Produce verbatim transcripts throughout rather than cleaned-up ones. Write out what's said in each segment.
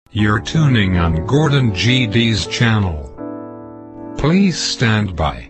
You're tuning on Gordon G D's channel. Please stand by.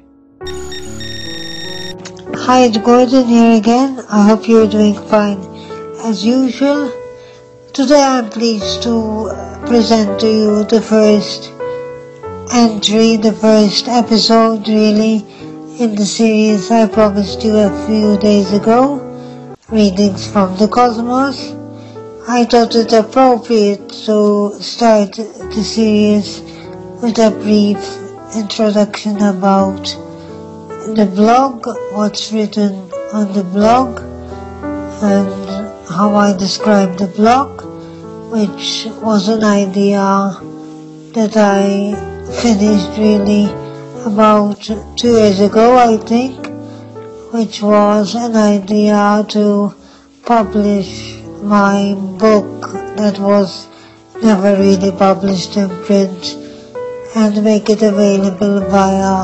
Hi, it's Gordon here again. I hope you're doing fine. As usual, today I'm pleased to present to you the first entry, the first episode really, in the series I promised you a few days ago, Readings from the Cosmos. I thought it appropriate to start the series with a brief introduction about the blog, what's written on the blog, and how I describe the blog, which was an idea that I finished really about two years ago, I think, which was an idea to publish my book that was never really published in print and make it available via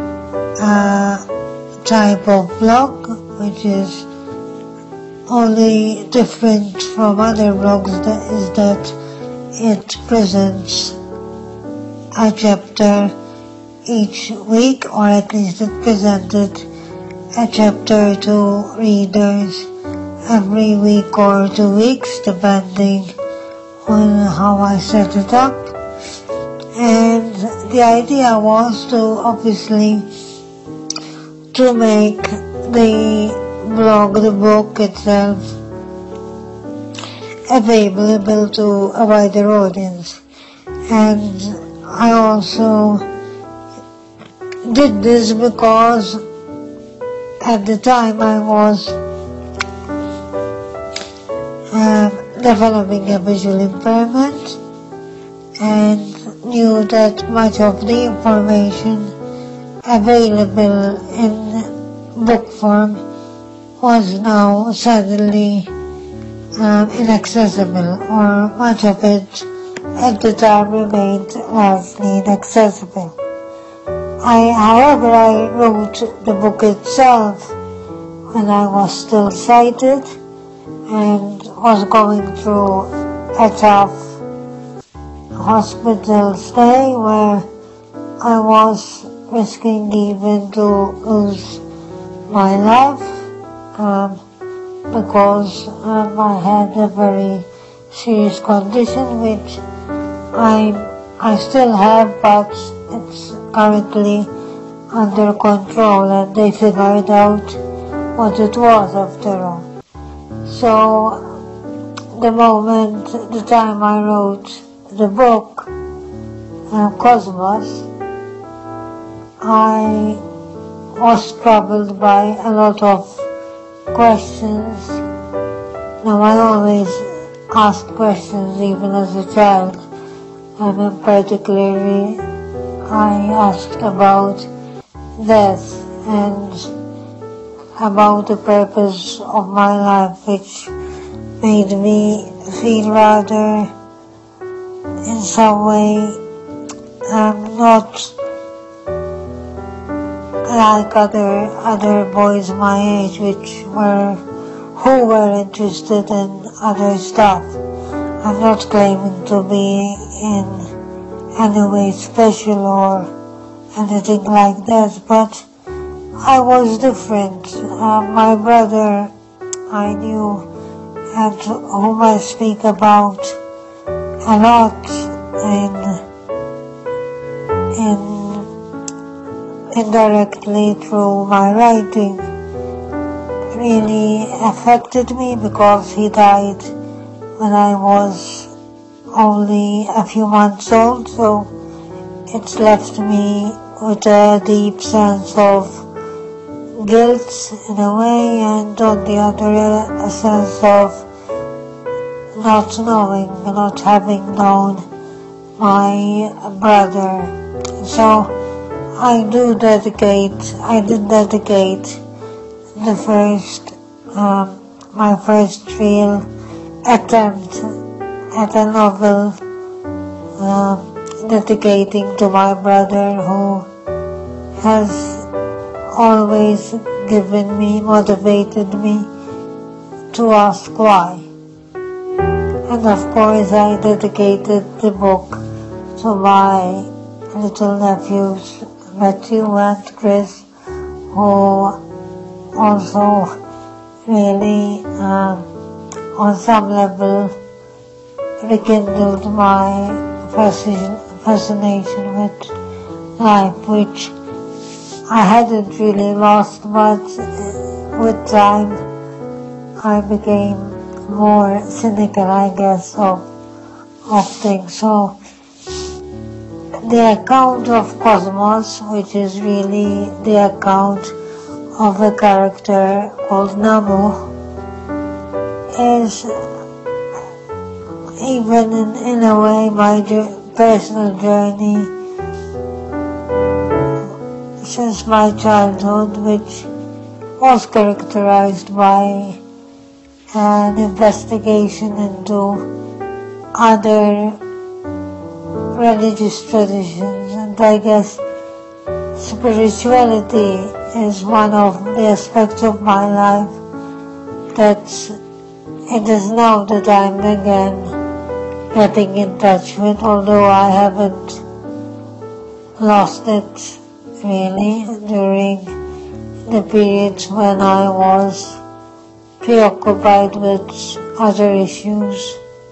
a type of blog which is only different from other blogs, that is that it presents a chapter each week, or at least it presented a chapter to readers every week or two weeks, depending on how I set it up. And the idea was to obviously to make the blog, the book itself, available to a wider audience. And I also did this because at the time I was um, developing a visual impairment and knew that much of the information available in book form was now suddenly um, inaccessible, or much of it at the time remained largely inaccessible. I, however, I wrote the book itself when I was still sighted and was going through a tough hospital stay where I was risking even to lose my life um, because um, I had a very serious condition which I I still have, but it's currently under control, and they figured out what it was after all. So the moment, the time I wrote the book, uh, Cosmos, I was troubled by a lot of questions. Now, I always asked questions even as a child, and in particularly I asked about death and about the purpose of my life, which made me feel rather, in some way, um, not like other other boys my age, which were who were interested in other stuff. I'm not claiming to be in any way special or anything like that, but I was different. Uh, my brother, I knew, and whom I speak about a lot in, in indirectly through my writing, really affected me because he died when I was only a few months old, so it's left me with a deep sense of guilt in a way, and on the other a sense of not knowing, not having known my brother. So I do dedicate, I did dedicate the first, um, my first real attempt at a novel um, dedicating to my brother, who has always given me, motivated me to ask why. And of course I dedicated the book to my little nephews, Matthew and Chris, who also really, um, on some level, rekindled my fascin- fascination with life, which I hadn't really lost, but with time I became more cynical, I guess, of, of things. So the account of Cosmos, which is really the account of a character called Namu, is even in, in a way my personal journey since my childhood, which was characterized by an investigation into other religious traditions, and I guess spirituality is one of the aspects of my life that it is now that I'm again getting in touch with, although I haven't lost it really during the periods when I was preoccupied with other issues.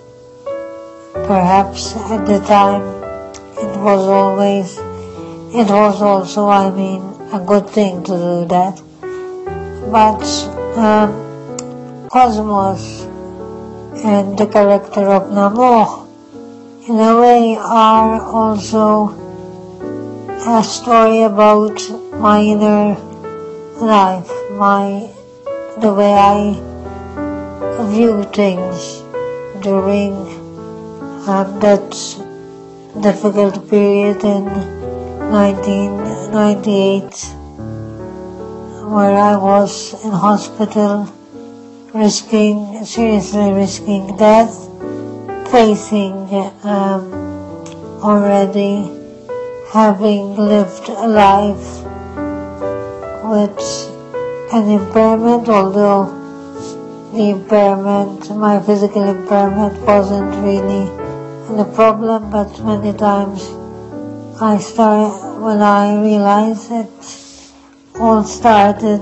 Perhaps at the time it was always, it was also, I mean, a good thing to do that. But um, Cosmos and the character of Namu, in a way, are also a story about my inner life, my the way I view things during um, that difficult period in nineteen ninety-eight, where I was in hospital, risking, seriously risking death, facing um, already having lived a life with an impairment, although the impairment, my physical impairment wasn't really the problem, but many times I started, when I realized it all started,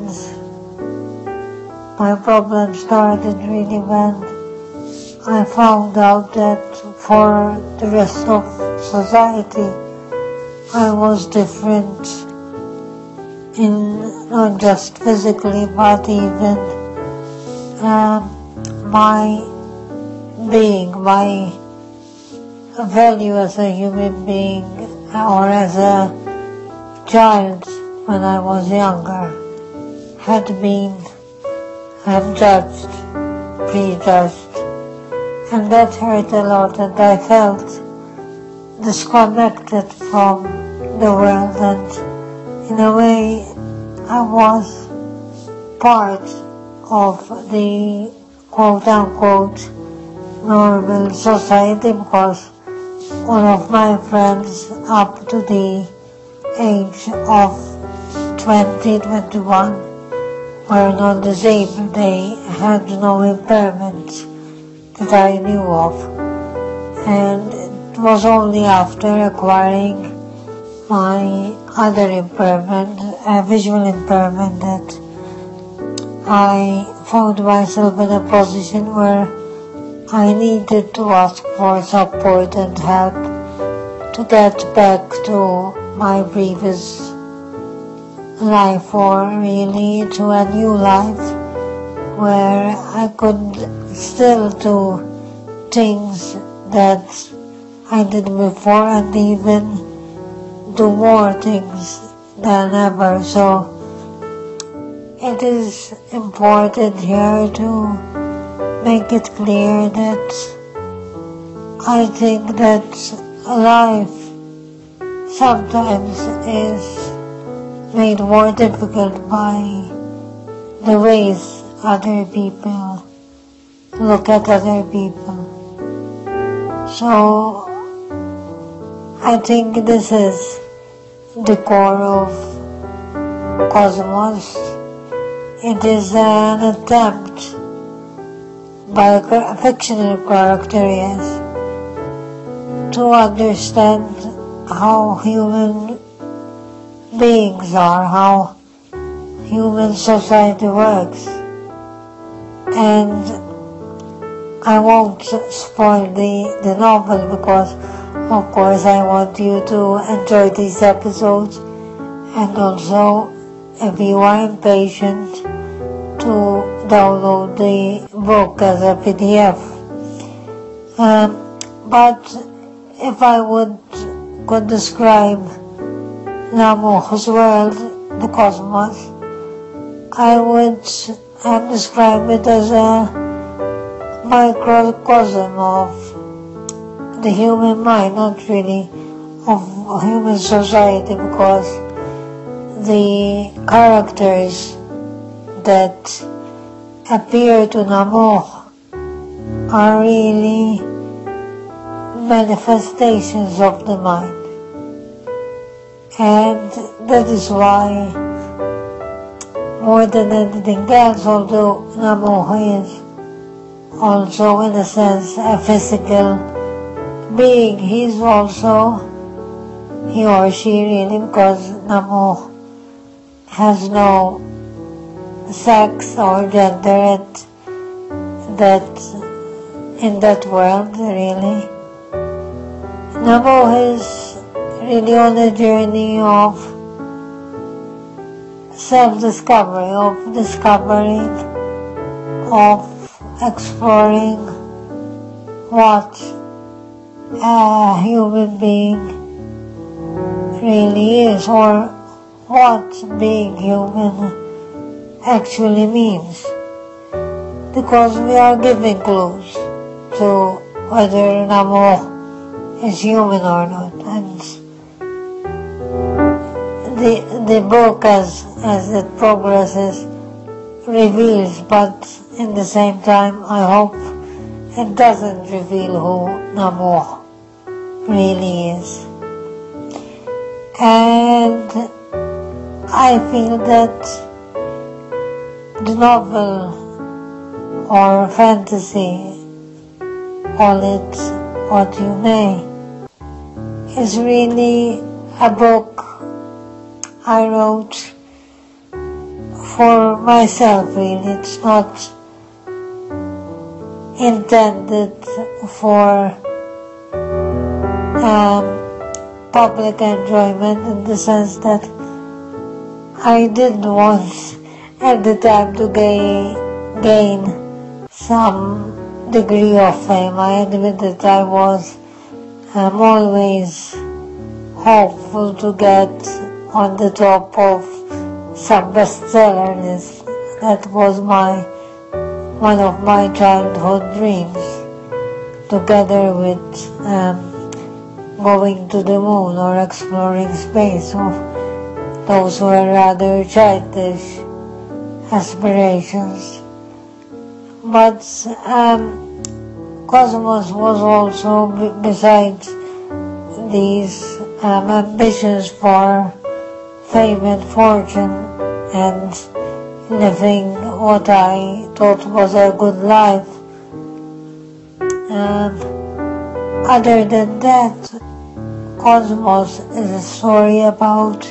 my problem started really when I found out that for the rest of society I was different in not just physically but even um, my being, my value as a human being or as a child when I was younger had been um, judged, prejudged, and that hurt a lot, and I felt disconnected from the world, and in a way I was part of the quote-unquote normal society, because one of my friends up to the age of twenty, twenty-one were non-disabled. They had no impairment that I knew of, and it was only after acquiring my other impairment, a visual impairment, that I found myself in a position where I needed to ask for support and help to get back to my previous life, or really to a new life where I could still do things that I did before and even do more things than ever. So it is important here to make it clear that I think that life sometimes is made more difficult by the ways other people look at other people. So I think this is the core of Cosmos. It is an attempt by a fictional character, yes, to understand how human beings are, how human society works. And I won't spoil the, the novel because, of course, I want you to enjoy these episodes. And also, if you are impatient, to download the book as a P D F. Um, but if I would could describe Namuh's world, the cosmos, I would um, describe it as a microcosm of the human mind, not really of human society, because the characters that appear to Namuh are really manifestations of the mind. And that is why, more than anything else, although Namuh is also in a sense a physical being, he is also, he or she really, because Namuh has no sex or gender at that in that world, really. Namuh is really on a journey of self-discovery, of discovering, of exploring what a human being really is, or what being human actually means, because we are giving clues to whether Namuh is human or not. And the the book, as as it progresses, reveals, but in the same time I hope it doesn't reveal who Namuh really is. And I feel that the novel or fantasy, call it what you may, is really a book I wrote for myself, really. It's not intended for um, public enjoyment, in the sense that I did want at the time to gain, gain some degree of fame. I admit that I was um, always hopeful to get on the top of some bestseller list. That was my one of my childhood dreams, together with um, going to the moon or exploring space. So those were rather childish aspirations. But um, Cosmos was also, b- besides these um, ambitions for fame and fortune and living what I thought was a good life, um, other than that, Cosmos is a story about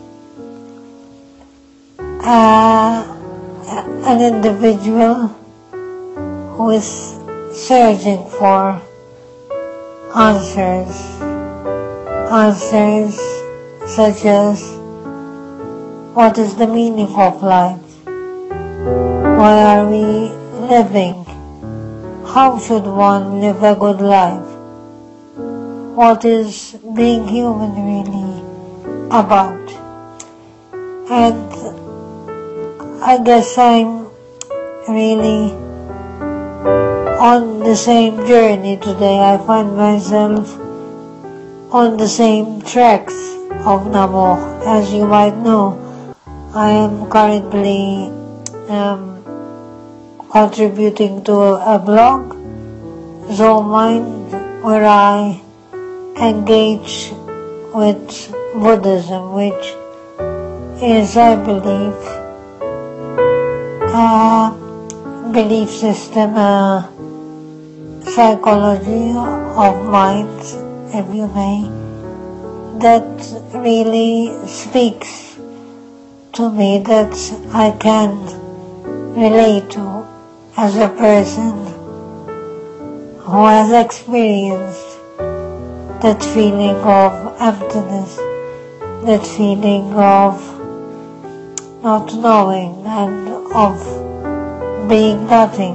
uh, an individual who is searching for answers, answers such as, what is the meaning of life? Why are we living? How should one live a good life? What is being human really about? And I guess I'm really on the same journey today. I find myself on the same tracks of Namuh. As you might know, I am currently um, contributing to a blog, Zomind, where I engage with Buddhism, which is, I believe, uh, belief system, a psychology of mind, if you may, that really speaks to me, that I can relate to as a person who has experienced that feeling of emptiness, that feeling of not knowing and of being nothing,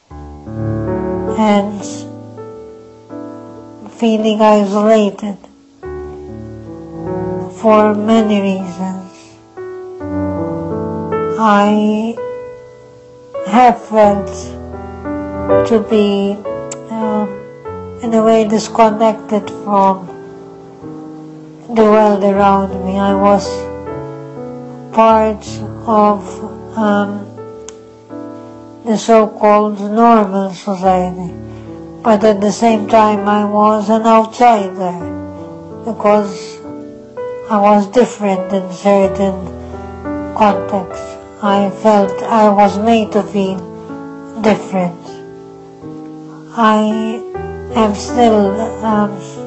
and feeling isolated for many reasons. I have felt to be um, in a way disconnected from the world around me. I was part of um, the so-called normal society, but at the same time I was an outsider because I was different in certain contexts. I felt I was made to feel different. I am still um,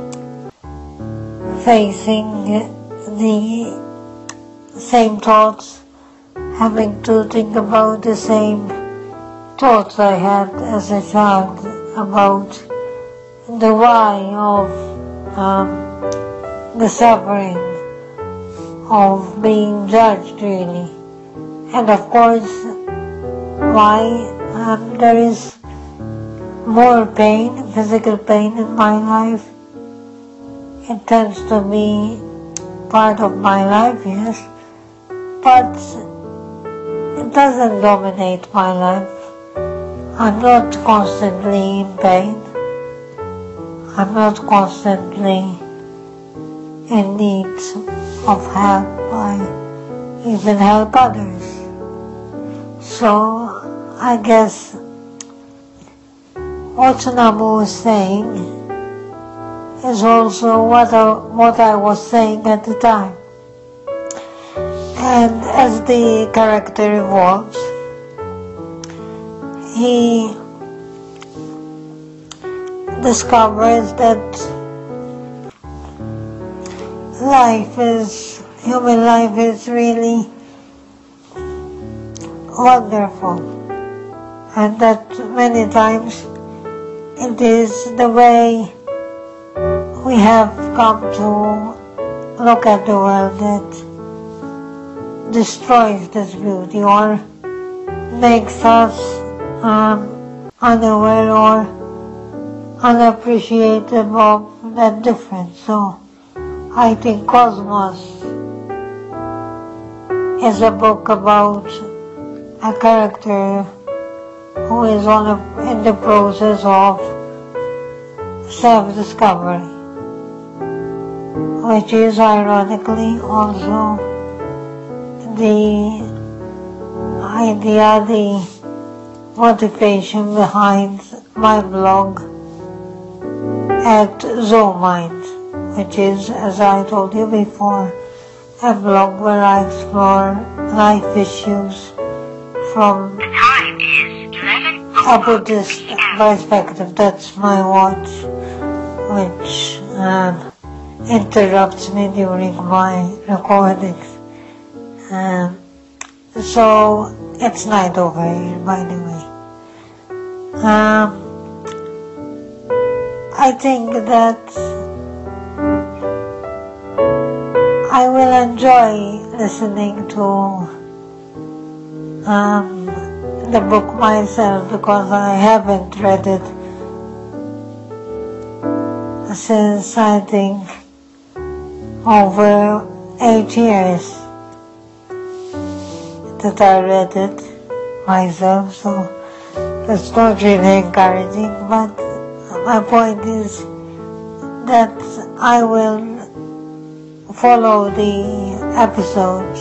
facing the same thoughts, having to think about the same thoughts I had as a child about the why of um, the suffering of being judged, really. And of course, why um, there is more pain, physical pain in my life. It tends to be part of my life, yes, but it doesn't dominate my life. I'm not constantly in pain. I'm not constantly in need of help. I even help others. So I guess what Namu was saying is also what I, what I was saying at the time. And as the character evolves, he discovers that life is, human life is really wonderful, and that many times it is the way we have come to look at the world that destroys this beauty or makes us um, unaware or unappreciative of that difference. So I think Cosmos is a book about a character who is on a, in the process of self-discovery, which is ironically also the idea, the motivation behind my blog at Zomind, which is, as I told you before, a blog where I explore life issues from a Buddhist perspective. That's my watch, which um, interrupts me during my recordings. Um, so it's night over here, by the way. Um, I think that I will enjoy listening to um, the book myself, because I haven't read it since, I think, over eight years that I read it myself, so that's not really encouraging. But my point is that I will follow the episodes.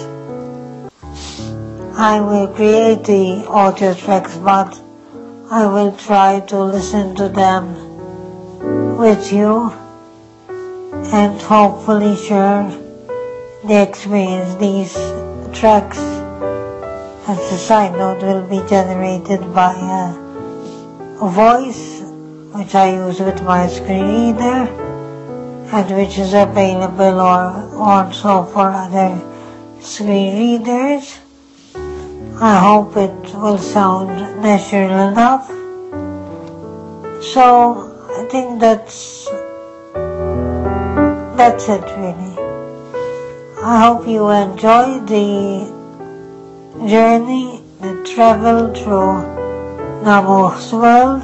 I will create the audio tracks, but I will try to listen to them with you and hopefully share the experience these tracks as a side note, will be generated by a, a voice which I use with my screen reader and which is available or also for other screen readers. I hope it will sound natural enough. So I think that's that's it really. I hope you enjoy the journey, the travel through Namu's world,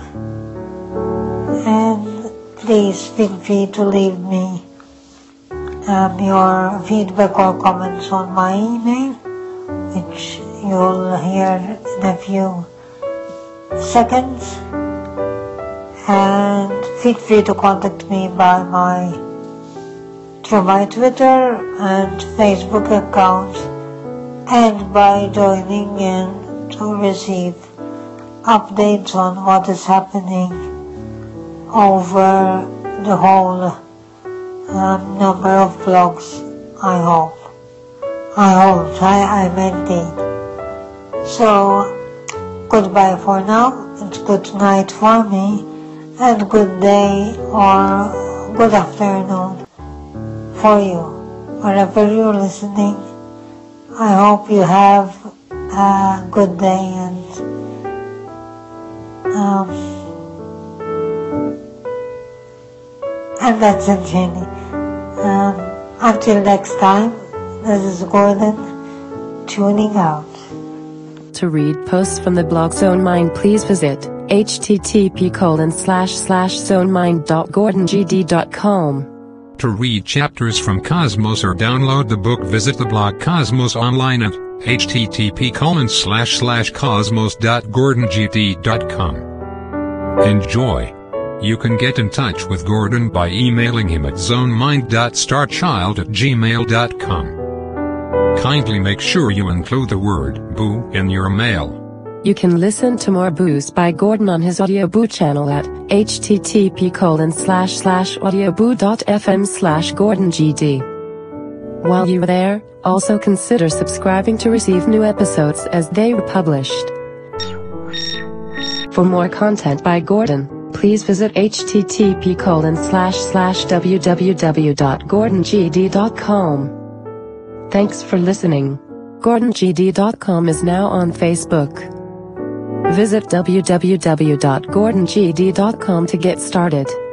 and please feel free to leave me um, your feedback or comments on my email, which you'll hear in a few seconds, and feel free to contact me by my through my Twitter and Facebook accounts, and by joining in to receive updates on what is happening over the whole um, number of blogs. I hope. I hope. I, I meant it. So, goodbye for now. It's good night for me, and good day or good afternoon for you, wherever you're listening. I hope you have a good day, and um, and that's it really. Um, until next time, this is Gordon, tuning out. To read posts from the blog Zone Mind, please visit http colon slash slash zonemind dot gordon g d dot com. To read chapters from Cosmos or download the book, visit the blog Cosmos Online at http colon slash slash cosmos dot gordon g d dot com. Enjoy. You can get in touch with Gordon by emailing him at zonemind dot starchild at gmail dot com. Kindly make sure you include the word boo in your mail. You can listen to more boos by Gordon on his Audioboo channel at http colon slash slash audioboo dot fm slash gordon g d. While you're there, also consider subscribing to receive new episodes as they are published. For more content by Gordon, please visit http colon slash slash www dot gordon g d dot com. Thanks for listening. gordon g d dot com is now on Facebook. Visit w w w dot gordon g d dot com to get started.